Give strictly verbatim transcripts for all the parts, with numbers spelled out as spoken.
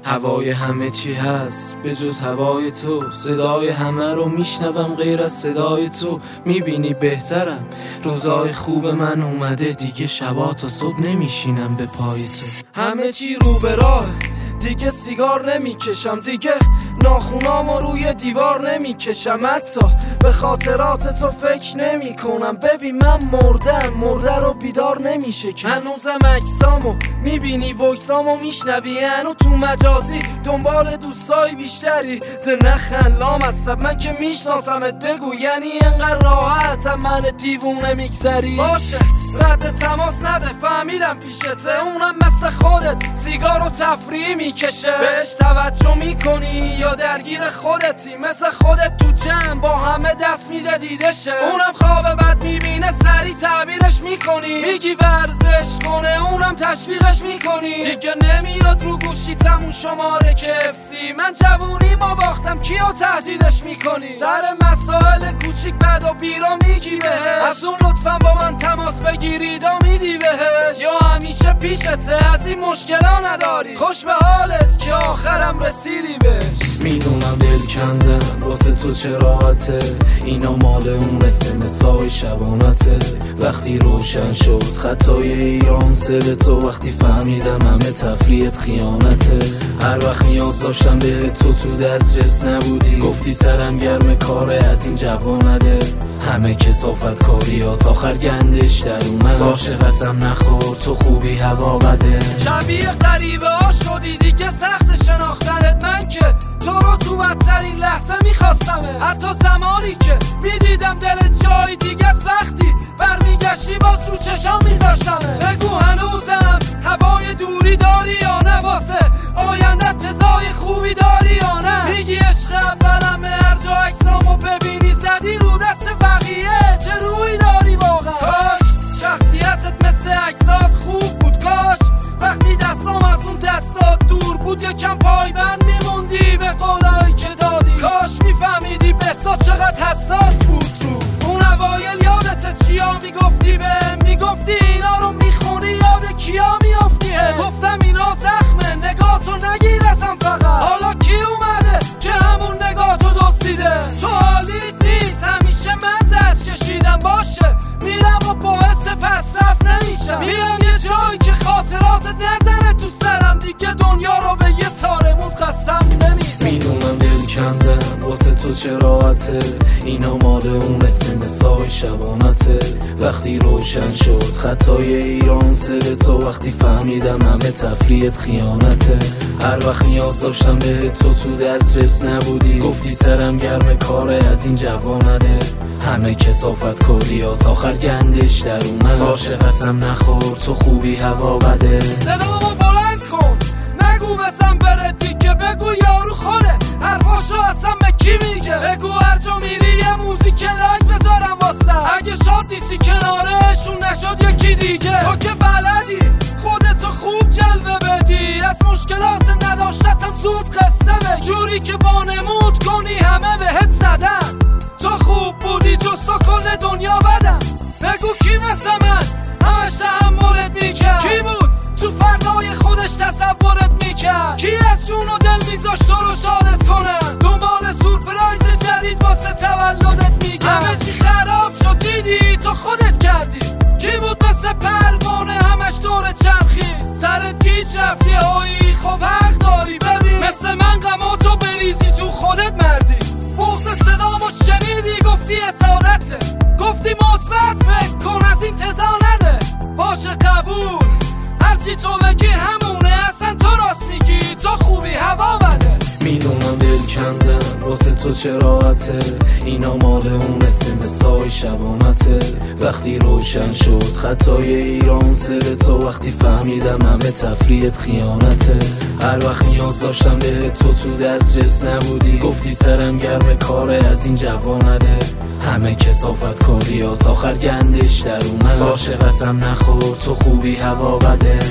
هوای همه چی هست به جز هوای تو، صدای همه رو میشنوم غیر از صدای تو. میبینی بهترم، روزای خوب من اومده دیگه، شبا تا صبح نمیشینم به پای تو. همه چی رو به راه، دیگه سیگار نمیکشم، دیگه ناخونامو روی دیوار نمیکشم، حتی به خاطرات تو فکر نمی کنم. ببین من مردم، مرده رو بیدار نمیشه که هنوزم اکسامو میبینی، ویسامو میشنوی، هنو تو مجازی دنبال دوستای بیشتری. ده نخن لامصب من که میشناسمت، بگو یعنی انقدر راحتم من دیوونه میگذری؟ باشه رد تماس نده، فهمیدم پیشته، اونم مثل خودت سیگار و تفریحی میکشه. بهش توجه میکنی یا درگیر خودتی؟ مثل خودت تو جمع با همه دست میده دیدشه، اونم خواب بد میبینه سری تعبیرش میکنی. میگی ورزش کنه اونم تشویقش میکنی. دیگه نمیاد رو گوشی تمون شماره کفسی، من جوونی ما باختم کیو تهدیدش میکنی؟ سر مسائل کوچیک بد و بیرا میگی بهش، از اون لطفا با من تماس بگیری دا میدی بهش، یا همیشه پیشته از این مشکلا نداری؟ خوش به حالت که آخرم رسیدی بهش. میدونم دل کندم واسه تو چه راحته، اینا مال اون اسمسای شبانته. وقتی روشن شد خطای ایران سر تو، وقتی فهمیدم همه تفریحت خیانته. هر وقت نیاز داشتم به تو تو دسترس نبودی، گفتی سرم گرم کاره از این جوانده. همه کسافت کاریات آخر گندش در اومد، باشه قسم نخور تو خوبی هوا بده. شبیه غریبه ها شدی دیگه سخت شناختنت، من که تو رو تو بدترین لحظه میخواستمه، حتی زمانی که میدیدم دلت جای دیگه است، وقتی برمیگشتی باز رو چشام میذاشتمه. بگو هنوزم هوای دوری داری یا نه؟ واسه آینده تزای خوبی داری یا نه؟ میگی عشق اولمه، هر جا عکسامو ببینی زدی رو دست بقیه، چه روی داری واقعا؟ کاش شخصیتت مثل عکسات خوب بود، کاش وقتی دستام از اون دستات دور بود یکم پایبند میموندی به قولایی که دادی. کاش میفهمیدی بسات چقدر حساس بود تو اون اوایل. یادت چیا میگفتی بهم؟ میگفتی اینا رو میخونی یاد کیا میافتی؟ گفتم اینا زخمه، نگاهتو نگیر ازم فقط. حالا کی اومده که همون نگاهتو دزدیده؟ تو حالیت نیست، همیشه من زج کشیدم، باشه میرم و باعث پس رفت نمیشم. میرم یه جایی که خاطراتت نزنه تو سرم، دیگه دنیا رو به یه تارمون قسم نمیدم. میدونم دل کندم واسه تو چه راحته، اینا مال اون اسمسای شبانته. وقتی روشن شد خطای ایران سر تو، وقتی فهمیدم همه تفریحت خیانته. هر وقت نیاز داشتم به تو تو دسترس نبودی، گفتی سرم گرم کاره از این جوانده. همه کسافت کاریات آخر گندش در اومد، باشه قسم نخور تو خوبی هوا بده. صدامو بلند کن نگو بزن بره دیگه، بگو یارو خوره حرفاشو اصلا به کی میگه؟ بگو هر جا میری یه موزیک لایک بذارم واسه، اگه شاد نیستی کنارشون نشد یکی دیگه. تو که بلدی خودتو خوب جلوه بدی، از مشکلات نداشتم زود قصه بگی، جوری که وانمود کنی همه بهت زدن. تو خوب بودی جز تو کل دنیا بدم، بگو کی مثل من همش تحملت میکرد؟ کی بود تو فردای خودش تصورت میکرد؟ کی از جون و دل میذاشت تو رو شادت کنه؟ دنبال سورپرایز جدید واسه تولدت میگم. همه چی خراب شد دیدی تو خودت کردی. کی بود مثل پروانه همش دور چرخی؟ سرت گیج رفتی هایی، خب حق داری ببین مثل من غماتو بریزی تو خودت مردی. بغض صدامو شنیدی گفتی اسادته، گفتی مثبت فکر کن از این تزا نده. باشه قبول هرچی تو بگی همونه، اصلا تو راست میگی تو خوبی هوا بده. میدونم دل کندم واسه تو چه راحته، اینا مال اون اسمسای شبانته. وقتی روشن شد خطای ایران سر تو، وقتی فهمیدم همه تفریحت خیانته. هر وقت نیاز داشتم به تو تو دسترس نبودی، گفتی سرم گرم کاره از این جوانده. همه کسافت کاریات آخر گندش در اومد، باشه قسم نخور تو خوبی هوا بده.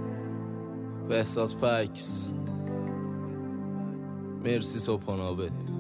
بهزاد فکس مرسی صبحانه